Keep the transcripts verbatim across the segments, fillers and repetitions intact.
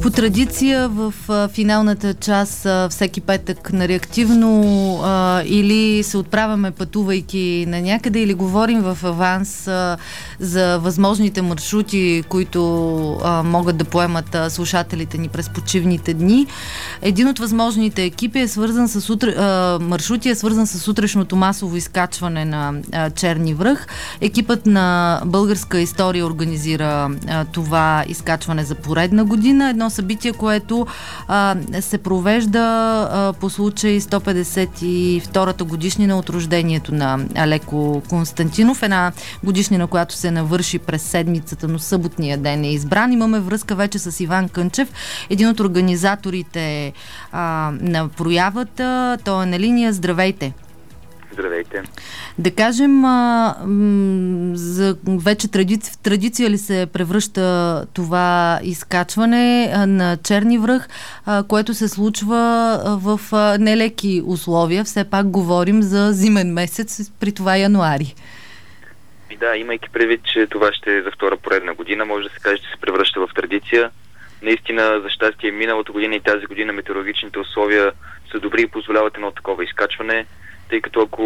По традиция в а, финалната част а, всеки петък на Реактивно а, или се отправяме пътувайки на някъде, или говорим в аванс а, за възможните маршрути, които а, могат да поемат а, слушателите ни през почивните дни. Един от възможните екипи е свързан с утре, а, маршрути е свързан с утрешното масово изкачване на а, Черни връх. Екипът на Българска история организира а, това изкачване за поредна година. Едно събитие, което а, се провежда а, по случай сто петдесет и втората годишнина от рождението на Алеко Константинов. Една годишнина, която се навърши през седмицата, но съботния ден е избран. Имаме връзка вече с Иван Кънчев, един от организаторите а, на проявата. Той е на линия. Здравейте! Здравейте. Да кажем, а, м- за вече традиция, традиция ли се превръща това изкачване а, на Черни връх, а, което се случва а, в а, нелеки условия. Все пак говорим за зимен месец, при това януари. И да, имайки предвид, че това ще е за втора поредна година, може да се каже, че се превръща в традиция. Наистина, за щастие, миналата година и тази година метеорологичните условия са добри и позволяват едно такова изкачване, тъй като ако,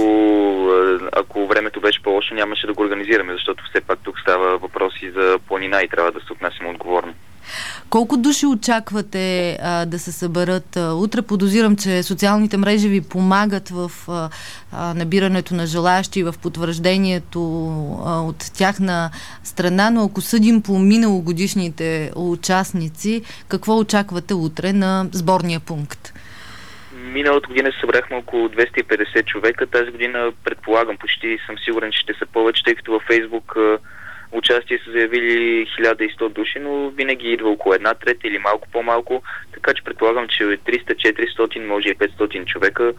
ако времето беше по-лошо, нямаше да го организираме, защото все пак тук става въпроси за планина и трябва да се отнасяме отговорно. Колко души очаквате а, да се съберат а, утре? Подозирам, че социалните мрежи ви помагат в а, а, набирането на желаящи и в потвърждението а, от тяхна страна, но ако съдим по миналогодишните участници, какво очаквате утре на сборния пункт? Миналата година се събрахме около двеста и петдесет човека. Тази година предполагам, почти съм сигурен, че ще са повече, тъй като във Фейсбук участие са заявили хиляда и сто души, но винаги идва около една трета или малко по-малко, така че предполагам, че триста, четиристотин, може и петстотин човека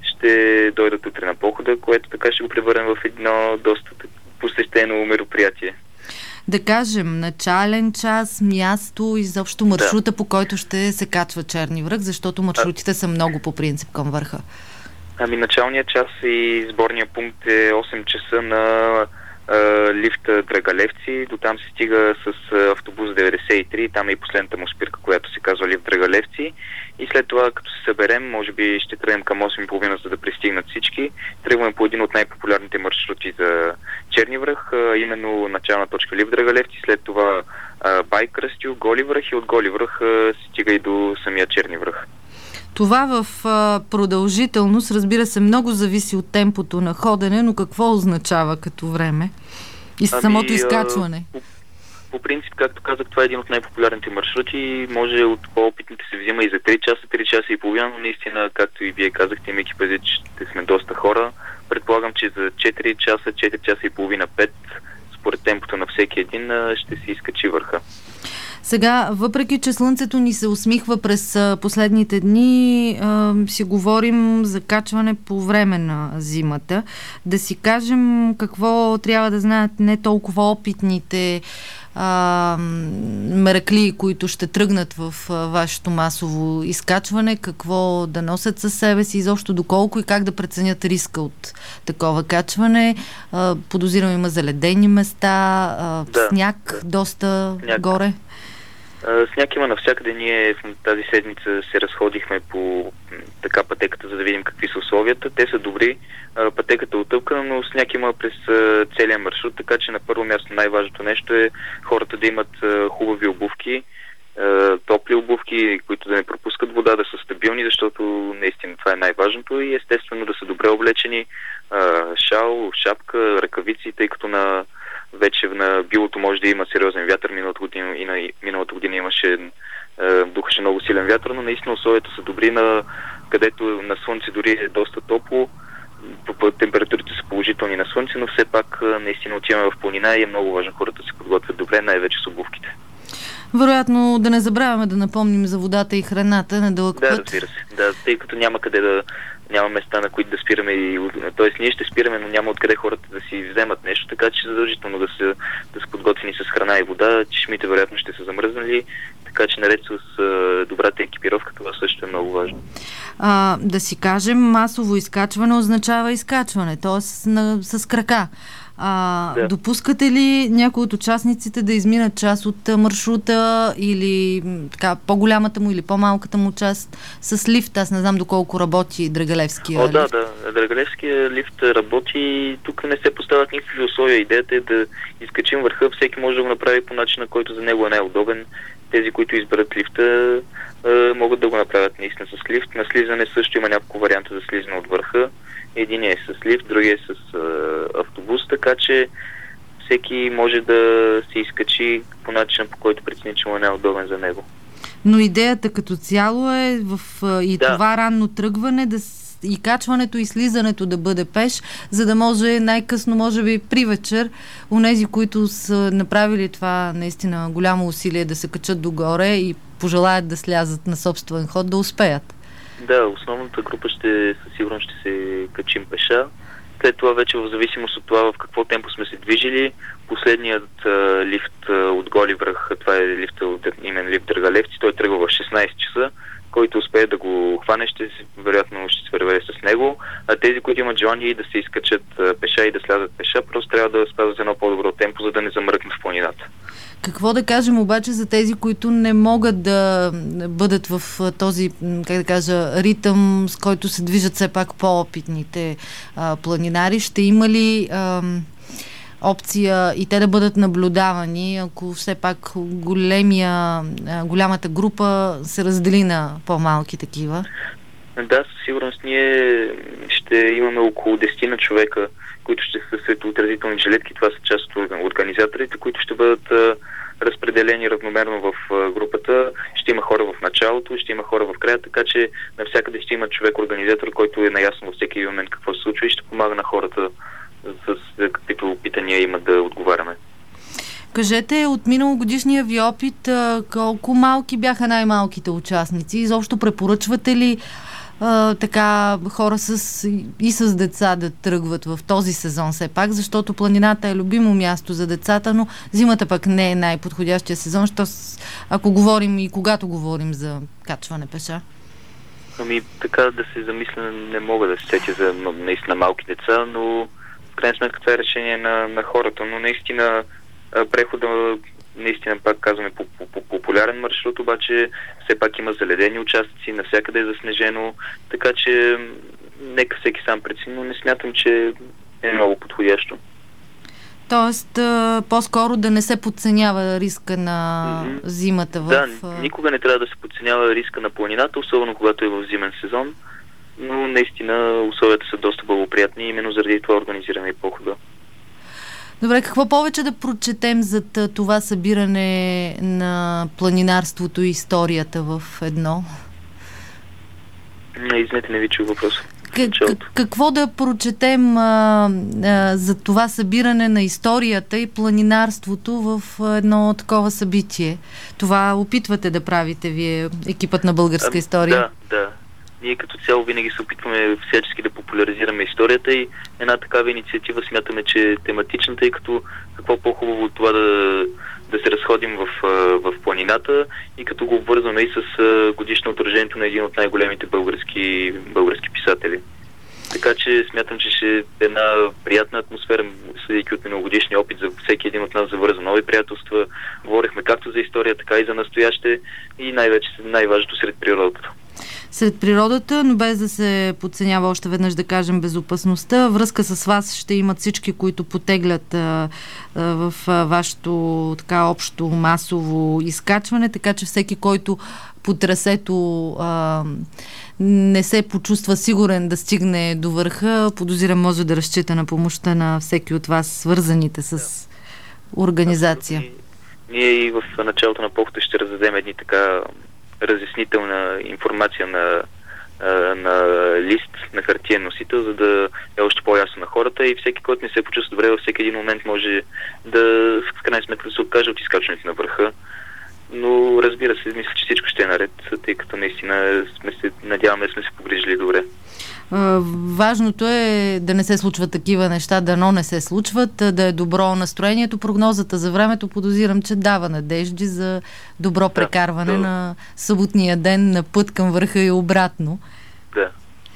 ще дойдат утре на похода, което така ще го превърнем в едно доста посещено мероприятие. Да кажем, начален час, място, изобщо маршрута, да, по който ще се качва Черни връх, защото маршрутите а... са много по принцип към върха. Ами началният час и сборния пункт е осем часа на а, лифта Драгалевци. До там се стига с а, автобус деветдесет и три, там е и последната му спирка, която се казва лифт Драгалевци. И след това, като се съберем, може би ще тръгнем към осем и половина, за да пристигнат всички. Тръгваме по един от най-популярните маршрути за Черни връх, а, именно начална точка лифт Драгалевци, след това а, Бай Кръстю, Голи връх и от Голи връх а, стига и до самия Черни връх. Това в а, продължителност, разбира се, много зависи от темпото на ходене, но какво означава като време и ами, самото изкачване? А, По принцип, както казах, това е един от най-популярните маршрути. Може от по-опитните се взима и за три часа, три часа и половина, но наистина, както и вие казахте, имайки предвид, че ще сме доста хора, предполагам, че за четири часа, четири часа и половина, пет, според темпото на всеки един, ще се изкачи върха. Сега, въпреки че слънцето ни се усмихва през последните дни, а, си говорим за качване по време на зимата. Да си кажем какво трябва да знаят не толкова опитните а, меракли, които ще тръгнат в а, вашето масово изкачване, какво да носят със себе си, изобщо доколко и как да преценят риска от такова качване. А, подозирам, има заледени места, а, да, сняг да. доста сняг. горе. Сняг има навсякъде. Ние в тази седмица се разходихме по така пътеката, за да видим какви са условията. Те са добри. Пътеката е утъпкана, но сняг има през целия маршрут, така че на първо място най-важното нещо е хората да имат хубави обувки, топли обувки, които да не пропускат вода, да са стабилни, защото наистина това е най-важното, и естествено да са добре облечени, шал, шапка, ръкавици, тъй като на вече на билото може да има сериозен вятър. Миналата година, и на миналата година имаше, е, духаше много силен вятър, но наистина условията са добри, на където на слънце дори е доста топло, температурите са положителни на слънце, но все пак наистина отиваме в планина и е много важно хората да се подготвят добре, най-вече с обувките. Вероятно да не забравяме да напомним за водата и храната на дълъг да, път. Да, разбира се. Да, тъй като няма къде да няма места, на които да спираме, и, т.е. ние ще спираме, но няма откъде хората да си вземат нещо, така че задължително да са, да са подготвени с храна и вода. Чешмите вероятно ще са замръзнали, така че наред с а, добрата екипировка, това също е много важно. А, да си кажем, масово изкачване означава изкачване, т.е. с крака. А, Да. допускате ли някои от участниците да изминат част от маршрута или така, по-голямата му или по-малката му част с лифт? Аз не знам доколко работи Драгалевския О, лифт. да, да. Драгалевския лифт работи. Тук не се поставят никакви условия. Идеята е да изкачим върха. Всеки може да го направи по начина, който за него е най-удобен. Тези, които изберат лифта, могат да го направят наистина с лифт. На слизане също има няколко варианта за слизане от върха. Единият е с лифт, другият е с а, автобус, така че всеки може да се изкачи по начина, по който прецени, че му е най-удобен за него. Но идеята като цяло е в и да. това ранно тръгване да и качването и слизането да бъде пеш, за да може най-късно, може би при вечер, онези, които са направили това наистина голямо усилие да се качат догоре и пожелаят да слязат на собствен ход, да успеят. Да, основната група ще със сигурност ще се качим пеша. След това вече в зависимост от това в какво темпо сме се движили, последният а, лифт а, от Голи връх, това е лифта от имен лифт Драгалевци, той тръгва в шестнайсет часа, който успее да го хване, ще вероятно ще се върве с него, а тези, които имат желание да се изкачат а, пеша и да слязат пеша, просто трябва да спазват едно по-добро темпо, за да не замръкнат в планината. Какво да кажем обаче за тези, които не могат да бъдат в този, как да кажа, ритъм, с който се движат все пак по-опитните а, планинари? Ще има ли а, опция и те да бъдат наблюдавани, ако все пак големия, а, голямата група се раздели на по-малки такива? Да, със сигурност ние ще имаме около десет на човека, които ще са светоотразителни жилетки. Това са част от организаторите, които ще бъдат а, разпределени равномерно в а, групата. Ще има хора в началото, ще има хора в края, така че навсякъде ще има човек-организатор, който е наясно във всеки момент какво се случва и ще помага на хората с каквито питания има да отговаряме. Кажете, от миналогодишния ви опит, колко малки бяха най-малките участници? Изобщо препоръчвате ли Uh, така хора с, и с деца да тръгват в този сезон все пак, защото планината е любимо място за децата, но зимата пък не е най-подходящия сезон, що с, ако говорим и когато говорим за качване пеша? Ами така да се замисля, не мога да се сетя за наистина малки деца, но в крайна сметка това е решение на, на хората, но наистина прехода наистина, пак казваме, по, по, по популярен маршрут, обаче все пак има заледени участъци, навсякъде е заснежено, така че нека всеки сам прецени, но не смятам, че е много подходящо. Тоест, по-скоро да не се подценява риска на mm-hmm. зимата в... Да, никога не трябва да се подценява риска на планината, особено когато е в зимен сезон, но наистина условията са доста благоприятни и именно заради това организираме и похода. Добре, какво повече да прочетем за това събиране на планинарството и историята в едно? Не, извинете, не ви чух въпроса. К- какво да прочетем а, а, за това събиране на историята и планинарството в едно такова събитие? Това опитвате да правите вие, екипът на Българска история? Да, да. Ние като цяло винаги се опитваме всячески да популяризираме историята и една такава инициатива смятаме, че е тематична, тъй като какво по-хубаво от това да, да се разходим в, в планината и като го обвързваме и с годишно отражението на един от най-големите български, български писатели. Така че смятам, че ще е една приятна атмосфера, съдейки от миналогодишния опит за всеки един от нас завърза нови приятелства. Говорихме както за история, така и за настояще и най-вече най-важното сред природата. Сред природата, но без да се подценява още веднъж да кажем безопасността. Връзка с вас ще имат всички, които потеглят а, а, в а, вашето така общо масово изкачване, така че всеки, който по трасето а, не се почувства сигурен да стигне до върха, подозирам, може да разчита на помощта на всеки от вас, свързаните с организация. Ние и в началото на похода ще раздадем едни така разяснителна информация на, на лист, на хартиен носител, за да е още по-ясно на хората и всеки, който не се почувства добре във всеки един момент, може да в крайна сметка да се откаже от изкачването на върха. Но разбира се, мисля, че всичко ще е наред, тъй като наистина сме се, надяваме, сме се погрижили добре. Важното е да не се случват такива неща, дано не се случват, да е добро настроението. Прогнозата за времето подозирам, че дава надежди за добро прекарване да, да. на съботния ден на път към върха и обратно. Да.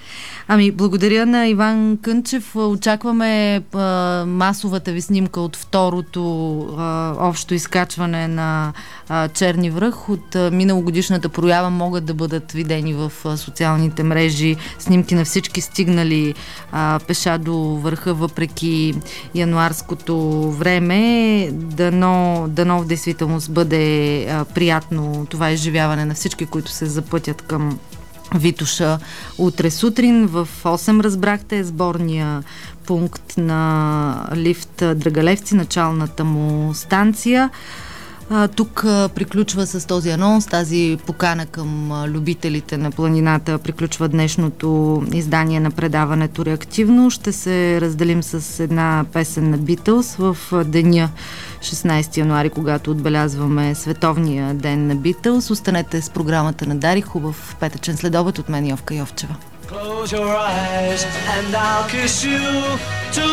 Ами, благодаря на Иван Кънчев. Очакваме а, масовата ви снимка от второто а, общо изкачване на а, Черни връх. От а, миналогодишната проява могат да бъдат видени в а, социалните мрежи снимки на всички стигнали а, пеша до върха, въпреки януарското време. Дано, дано в действителност бъде а, приятно това изживяване на всички, които се запътят към Витоша утре сутрин. В осем разбрахте сборния пункт на лифт Драгалевци, началната му станция. А, тук а, приключва с този анонс, тази покана към а, любителите на планината, приключва днешното издание на предаването Реактивно. Ще се разделим с една песен на Beatles в а, деня шестнайсети януари, когато отбелязваме Световния ден на Beatles. Останете с програмата на Дари. Хубав петъчен следобед от мен, Йовка Йовчева.